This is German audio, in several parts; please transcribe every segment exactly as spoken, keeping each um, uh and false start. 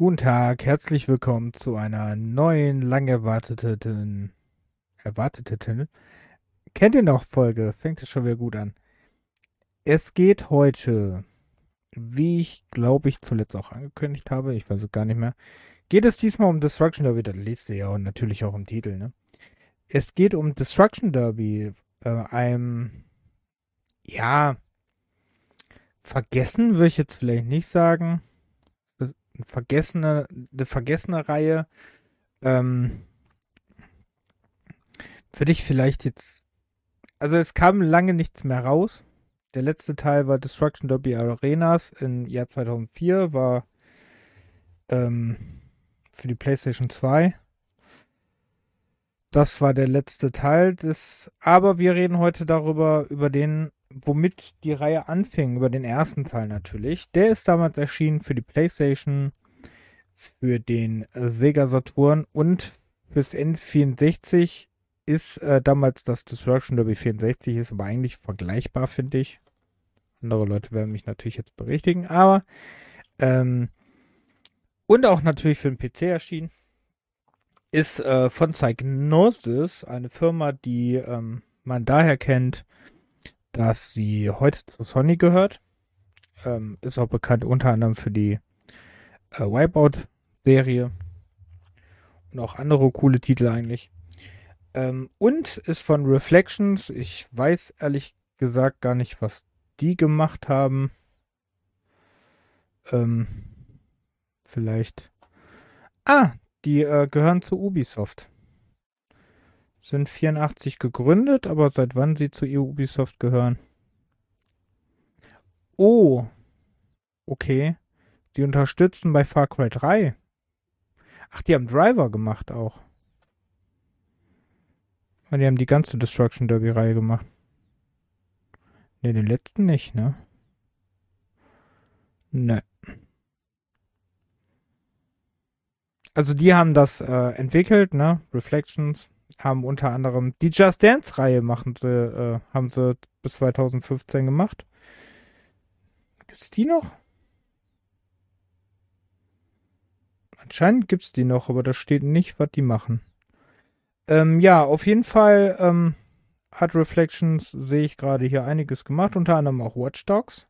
Guten Tag, herzlich willkommen zu einer neuen, lang erwarteten, erwarteten, kennt ihr noch Folge? Fängt es schon wieder gut an. Es geht heute, wie ich glaube ich zuletzt auch angekündigt habe, ich weiß es gar nicht mehr, geht es diesmal um Destruction Derby, das liest ihr ja und natürlich auch im Titel, ne? Es geht um Destruction Derby, äh, einem, ja, vergessen würde ich jetzt vielleicht nicht sagen, eine vergessene, eine vergessene Reihe, ähm, für dich vielleicht jetzt. Also es kam lange nichts mehr raus. Der letzte Teil war Destruction Derby Arenas im Jahr zweitausendvier, war ähm, für die PlayStation zwei. Das war der letzte Teil des. Aber wir reden heute darüber, über den, womit die Reihe anfing, über den ersten Teil natürlich. Der ist damals erschienen für die PlayStation, für den äh, Sega Saturn und fürs N vierundsechzig. Ist äh, damals das Destruction Derby vierundsechzig, ist aber eigentlich vergleichbar, finde ich. Andere Leute werden mich natürlich jetzt berichtigen, aber ähm, und auch natürlich für den P C erschienen. Ist äh, von Psygnosis, eine Firma, die ähm, man daher kennt, dass sie heute zu Sony gehört. Ähm, ist auch bekannt unter anderem für die äh, Wipeout-Serie und auch andere coole Titel eigentlich. Ähm, und ist von Reflections. Ich weiß ehrlich gesagt gar nicht, was die gemacht haben. Ähm, vielleicht. Ah, die äh, gehören zu Ubisoft. Sind vierundachtzig gegründet, aber seit wann sie zu Ubisoft gehören? Oh, okay. Sie unterstützen bei Far Cry drei. Ach, die haben Driver gemacht auch. Und die haben die ganze Destruction Derby-Reihe gemacht. Ne, den letzten nicht, ne? Ne. Also die haben das äh, entwickelt, ne? Reflections haben unter anderem die Just Dance-Reihe machen sie, äh, haben sie bis zweitausendfünfzehn gemacht. Gibt's die noch? Anscheinend gibt's die noch, aber da steht nicht, was die machen. Ähm, ja, auf jeden Fall ähm, hat Reflections, sehe ich gerade hier einiges gemacht, unter anderem auch Watch Dogs.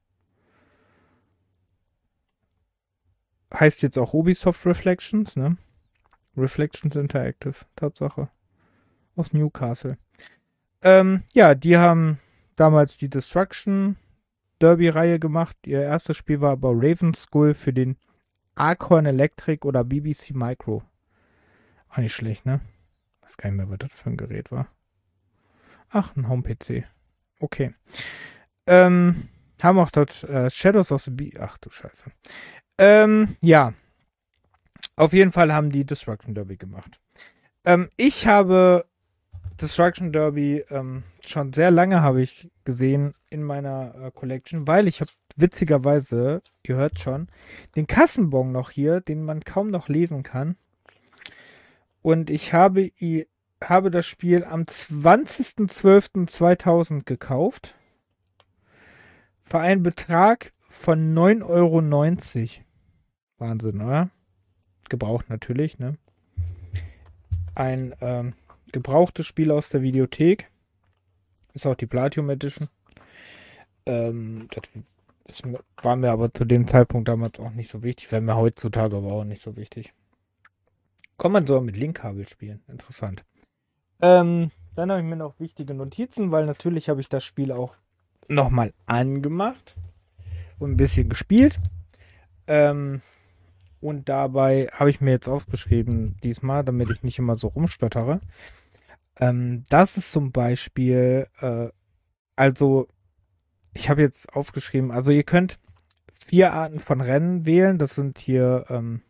Heißt jetzt auch Ubisoft Reflections, ne? Reflections Interactive, Tatsache. Aus Newcastle. Ähm, ja, die haben damals die Destruction Derby-Reihe gemacht. Ihr erstes Spiel war aber Raven Skull für den Acorn Electric oder B B C Micro. Auch nicht schlecht, ne? Ich weiß gar nicht mehr, was das für ein Gerät war. Ach, ein Home-P C. Okay. Ähm, haben auch dort äh, Shadows of the Beast. Ach du Scheiße. Ähm, ja. Auf jeden Fall haben die Destruction Derby gemacht. Ähm, ich habe Destruction Derby ähm, schon sehr lange habe ich gesehen in meiner äh, Collection, weil ich habe witzigerweise, ihr hört schon, den Kassenbon noch hier, den man kaum noch lesen kann. Und ich habe, habe das Spiel am zwanzigsten zwölften zweitausend gekauft. Für einen Betrag von neun Euro neunzig. Wahnsinn, oder? Gebraucht natürlich, ne? Ein ähm, gebrauchtes Spiel aus der Videothek. Ist auch die Platinum Edition. Ähm, das, das war mir aber zu dem Zeitpunkt damals auch nicht so wichtig. Wäre mir heutzutage aber auch nicht so wichtig. Kann man sogar mit Linkkabel spielen. Interessant. Ähm, dann habe ich mir noch wichtige Notizen, weil natürlich habe ich das Spiel auch nochmal angemacht und ein bisschen gespielt. Ähm, und dabei habe ich mir jetzt aufgeschrieben diesmal, damit ich nicht immer so rumstottere. Ähm, das ist zum Beispiel, äh, also ich habe jetzt aufgeschrieben, also ihr könnt vier Arten von Rennen wählen. Das sind hier, ähm,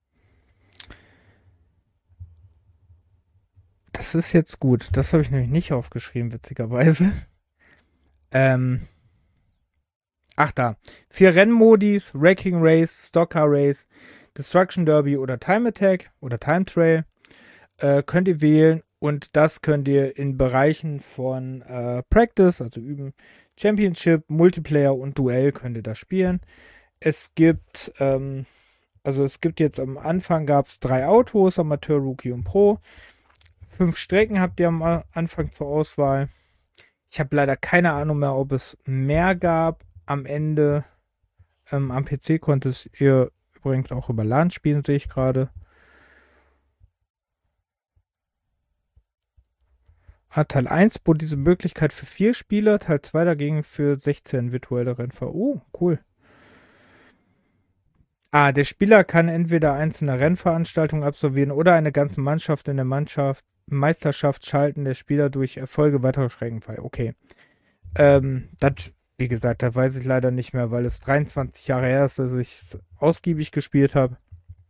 das ist jetzt gut. Das habe ich nämlich nicht aufgeschrieben, witzigerweise. Ähm, ach da. Vier Rennmodis, Wrecking Race, Stock Car Race, Destruction Derby oder Time Attack oder Time Trail äh, könnt ihr wählen. Und das könnt ihr in Bereichen von äh, Practice, also üben, Championship, Multiplayer und Duell könnt ihr da spielen. Es gibt ähm, Also es gibt jetzt am Anfang gab es drei Autos, Amateur, Rookie und Pro. Fünf Strecken habt ihr am Anfang zur Auswahl. Ich habe leider keine Ahnung mehr, ob es mehr gab am Ende. Ähm, am P C konntest ihr übrigens auch über LAN spielen, sehe ich gerade. Ah, Teil eins bot diese Möglichkeit für vier Spieler, Teil zwei dagegen für sechzehn virtuelle Rennfahrer. Oh, cool. Ah, der Spieler kann entweder einzelne Rennveranstaltungen absolvieren oder eine ganze Mannschaft in der Mannschaft Meisterschaft schalten. Der Spieler durch Erfolge weiterer Strecken frei. Okay. Ähm, das, wie gesagt, da weiß ich leider nicht mehr, weil es dreiundzwanzig Jahre her ist, dass ich es ausgiebig gespielt habe.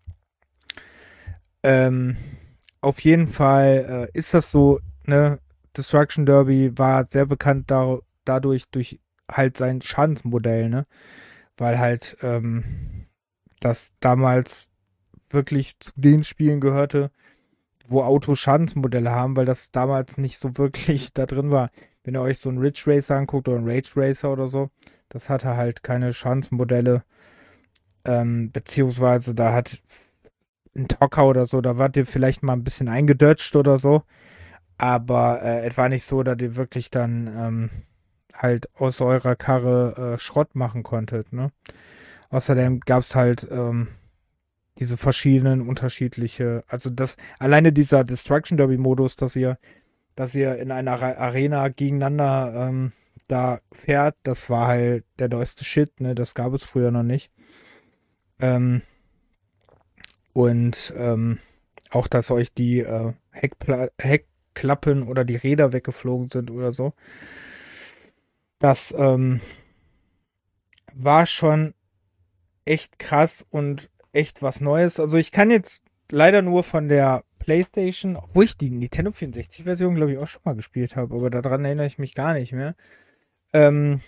Ähm, auf jeden Fall äh, ist das so, ne? Destruction Derby war sehr bekannt da, dadurch, durch halt sein Schadensmodell, ne? Weil halt, ähm, das damals wirklich zu den Spielen gehörte, wo Autos Schadensmodelle haben, weil das damals nicht so wirklich da drin war. Wenn ihr euch so einen Ridge Racer anguckt oder einen Rage Racer oder so, das hatte halt keine Schadensmodelle, ähm, beziehungsweise da hat ein Tocker oder so, da wart ihr vielleicht mal ein bisschen eingedutscht oder so, aber äh, es war nicht so, dass ihr wirklich dann ähm, halt aus eurer Karre äh, Schrott machen konntet, ne? Außerdem gab es halt ähm, diese verschiedenen unterschiedliche, also das, alleine dieser Destruction Derby Modus, dass ihr, dass ihr in einer Arena gegeneinander ähm, da fährt, das war halt der neueste Shit, ne, das gab es früher noch nicht. Ähm, und ähm, auch, dass euch die äh, Heckpla- Heckklappen oder die Räder weggeflogen sind oder so. Das ähm, war schon echt krass und echt was Neues. Also ich kann jetzt leider nur von der PlayStation, obwohl ich die Nintendo vierundsechzig-Version, glaube ich, auch schon mal gespielt habe, aber daran erinnere ich mich gar nicht mehr. Ähm,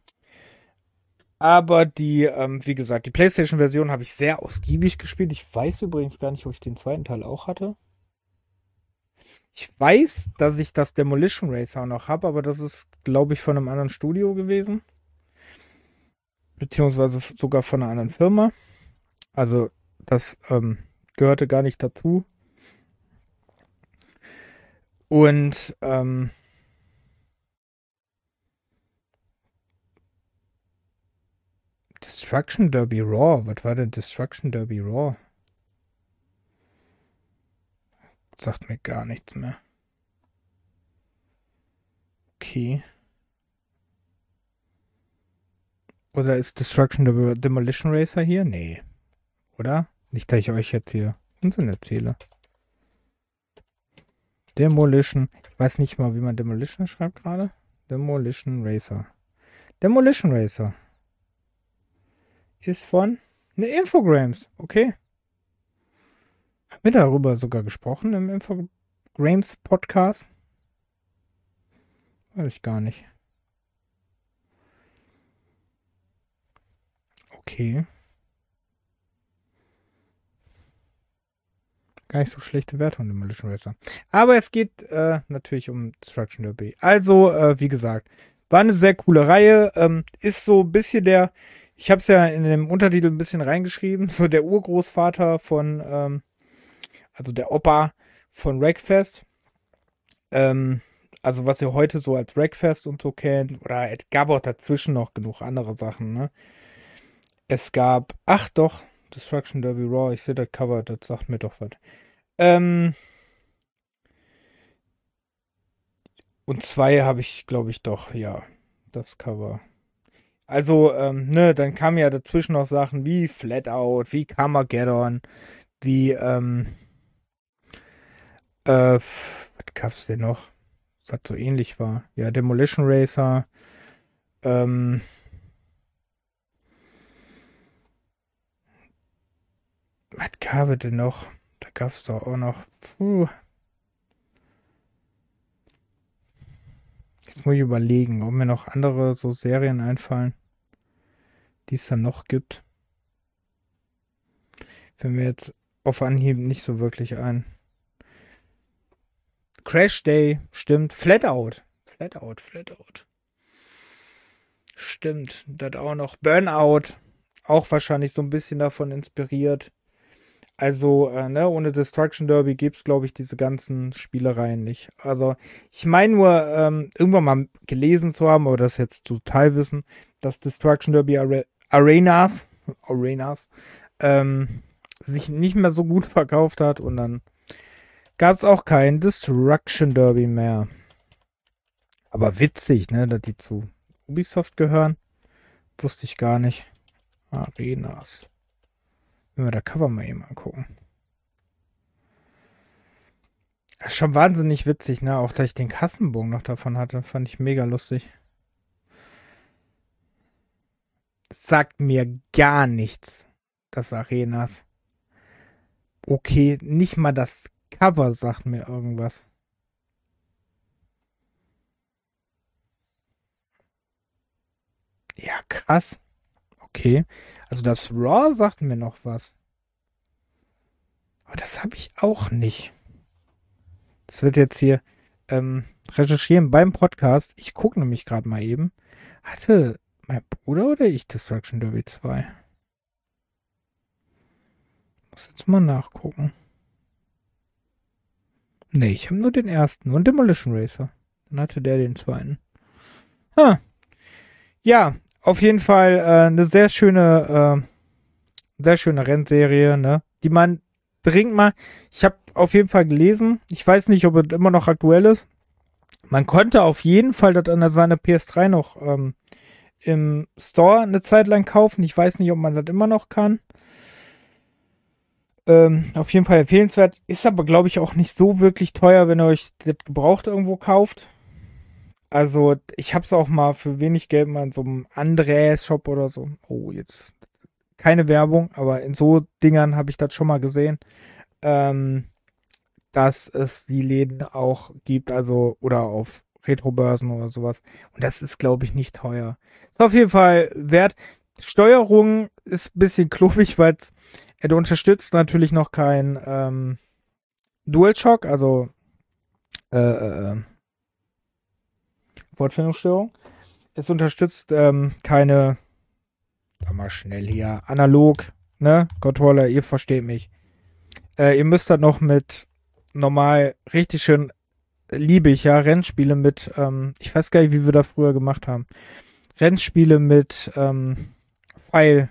aber die, ähm, wie gesagt, die PlayStation-Version habe ich sehr ausgiebig gespielt. Ich weiß übrigens gar nicht, ob ich den zweiten Teil auch hatte. Ich weiß, dass ich das Demolition Racer noch habe, aber das ist, glaube ich, von einem anderen Studio gewesen. Beziehungsweise sogar von einer anderen Firma. Also, das ähm, gehörte gar nicht dazu. Und ähm, Destruction Derby Raw. Was war denn Destruction Derby Raw? Sagt mir gar nichts mehr. Okay. Oder ist Destruction Derby Demolition Racer hier? Nee. Oder? Nicht, dass ich euch jetzt hier Unsinn erzähle. Demolition. Ich weiß nicht mal, wie man Demolition schreibt gerade. Demolition Racer. Demolition Racer. Ist von ne Infogrames. Okay. Haben wir darüber sogar gesprochen im Infogrames Podcast? Weiß ich gar nicht. Okay. Gar nicht so schlechte Wertung, Demolition Racer. Aber es geht äh, natürlich um Destruction Derby. Also, äh, wie gesagt, war eine sehr coole Reihe. Ähm, ist so ein bisschen der, ich habe es ja in dem Untertitel ein bisschen reingeschrieben, so der Urgroßvater von, ähm, also der Opa von Wreckfest. Ähm, also was ihr heute so als Wreckfest und so kennt. Oder es gab auch dazwischen noch genug andere Sachen, ne? Es gab, ach doch, Destruction Derby Raw, ich sehe das Cover, das sagt mir doch was. Ähm, und zwei habe ich, glaube ich, doch, ja, das Cover. Also, ähm, ne, dann kamen ja dazwischen noch Sachen wie Flatout, wie Carmageddon, wie, ähm, äh, was gab's denn noch, was so ähnlich war? Ja, Demolition Racer, ähm, was gab es denn noch? Da gab's doch auch noch, puh. Jetzt muss ich überlegen, ob mir noch andere so Serien einfallen, die es dann noch gibt. Fällt mir jetzt auf Anhieb nicht so wirklich ein. Crash Day, stimmt. Flatout. Flatout, Flatout. Stimmt. Das auch noch. Burnout. Auch wahrscheinlich so ein bisschen davon inspiriert. Also, äh, ne, ohne Destruction Derby gibt's, glaube ich, diese ganzen Spielereien nicht. Also, ich meine nur, ähm, irgendwann mal gelesen zu haben, oder das jetzt total wissen, dass Destruction Derby Are Arenas, Arenas, ähm, sich nicht mehr so gut verkauft hat und dann gab's auch kein Destruction Derby mehr. Aber witzig, ne, dass die zu Ubisoft gehören. Wusste ich gar nicht. Arenas. Wenn wir da Cover mal eben angucken. Das ist schon wahnsinnig witzig, ne? Auch, dass ich den Kassenbogen noch davon hatte, fand ich mega lustig. Sagt mir gar nichts, das Arenas. Okay, nicht mal das Cover sagt mir irgendwas. Ja, krass. Okay. Also das Raw sagt mir noch was. Aber das habe ich auch nicht. Das wird jetzt hier ähm, recherchieren beim Podcast. Ich gucke nämlich gerade mal eben. Hatte mein Bruder oder ich Destruction Derby zwei? Muss jetzt mal nachgucken. Nee, ich habe nur den ersten und Demolition Racer. Dann hatte der den zweiten. Ha. Ja, auf jeden Fall äh, eine sehr schöne, äh, sehr schöne Rennserie, ne? Die man dringend mal. Ich habe auf jeden Fall gelesen. Ich weiß nicht, ob es immer noch aktuell ist. Man konnte auf jeden Fall das an seiner P S drei noch ähm, im Store eine Zeit lang kaufen. Ich weiß nicht, ob man das immer noch kann. Ähm, auf jeden Fall empfehlenswert. Ist aber, glaube ich, auch nicht so wirklich teuer, wenn ihr euch das gebraucht irgendwo kauft. Also, ich habe es auch mal für wenig Geld mal in so einem Andreas-Shop oder so. Oh, jetzt keine Werbung, aber in so Dingern habe ich das schon mal gesehen. Ähm, dass es die Läden auch gibt, also, oder auf Retrobörsen oder sowas. Und das ist, glaube ich, nicht teuer. Ist auf jeden Fall wert. Steuerung ist ein bisschen klobig, weil er unterstützt natürlich noch kein ähm, DualShock, also äh, äh, Wortfindungsstörung. Es unterstützt ähm, keine, sag mal schnell hier, analog, ne, Controller, ihr versteht mich. Äh, ihr müsst dann noch mit normal richtig schön, liebe ich ja, Rennspiele mit, ähm, ich weiß gar nicht, wie wir das früher gemacht haben. Rennspiele mit ähm, Pfeil.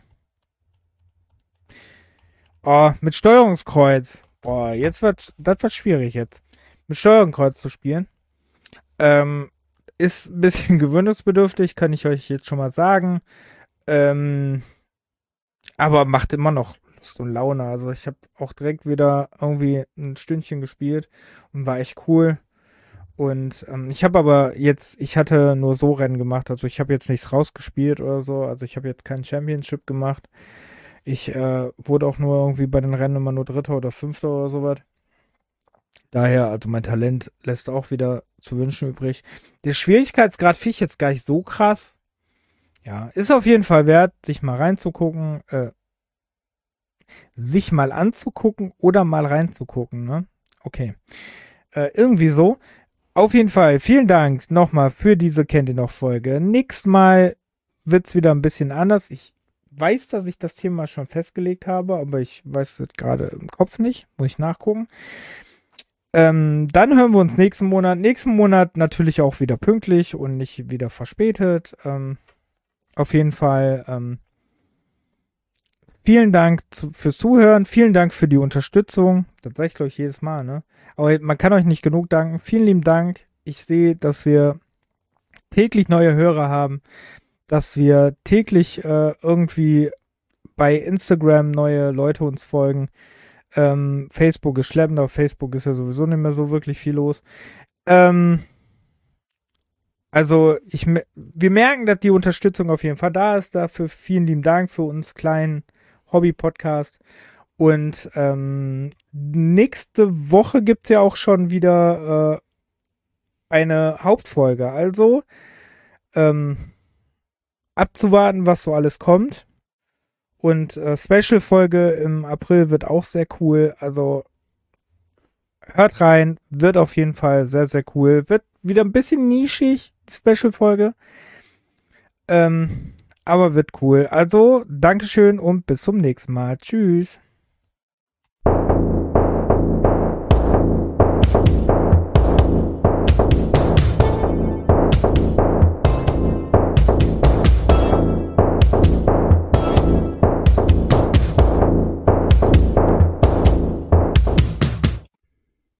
Oh, mit Steuerungskreuz. Boah, jetzt wird, das wird schwierig jetzt. Mit Steuerungskreuz zu spielen. Ähm, ist ein bisschen gewöhnungsbedürftig, kann ich euch jetzt schon mal sagen. Ähm, aber macht immer noch Lust und Laune. Also ich habe auch direkt wieder irgendwie ein Stündchen gespielt und war echt cool. Und ähm, ich habe aber jetzt, ich hatte nur so Rennen gemacht, also ich habe jetzt nichts rausgespielt oder so, also ich habe jetzt kein Championship gemacht. Ich äh, wurde auch nur irgendwie bei den Rennen immer nur Dritter oder Fünfter oder sowas. Daher, also mein Talent lässt auch wieder zu wünschen übrig. Der Schwierigkeitsgrad finde ich jetzt gar nicht so krass. Ja, ist auf jeden Fall wert, sich mal reinzugucken, äh, sich mal anzugucken oder mal reinzugucken, ne? Okay. Äh, irgendwie so. Auf jeden Fall, vielen Dank nochmal für diese Kennt ihr noch Folge. Nächstes Mal wird's wieder ein bisschen anders. Ich weiß, dass ich das Thema schon festgelegt habe, aber ich weiß es gerade im Kopf nicht. Muss ich nachgucken. Ähm, dann hören wir uns nächsten Monat. Nächsten Monat natürlich auch wieder pünktlich und nicht wieder verspätet. Ähm, auf jeden Fall ähm, vielen Dank zu, fürs Zuhören. Vielen Dank für die Unterstützung. Das sage ich, glaube ich, jedes Mal, ne? Aber man kann euch nicht genug danken. Vielen lieben Dank. Ich sehe, dass wir täglich neue Hörer haben, dass wir täglich äh, irgendwie bei Instagram neue Leute uns folgen. Ähm, Facebook ist schleppend, auf Facebook ist ja sowieso nicht mehr so wirklich viel los. Ähm, also ich, wir merken, dass die Unterstützung auf jeden Fall da ist. Dafür vielen lieben Dank für uns kleinen Hobby-Podcast. Und ähm, nächste Woche gibt's ja auch schon wieder äh, eine Hauptfolge. Also ähm, abzuwarten, was so alles kommt. Und äh, Special-Folge im April wird auch sehr cool. Also hört rein, wird auf jeden Fall sehr, sehr cool. Wird wieder ein bisschen nischig, die Special-Folge. Ähm, aber wird cool. Also, Dankeschön und bis zum nächsten Mal. Tschüss.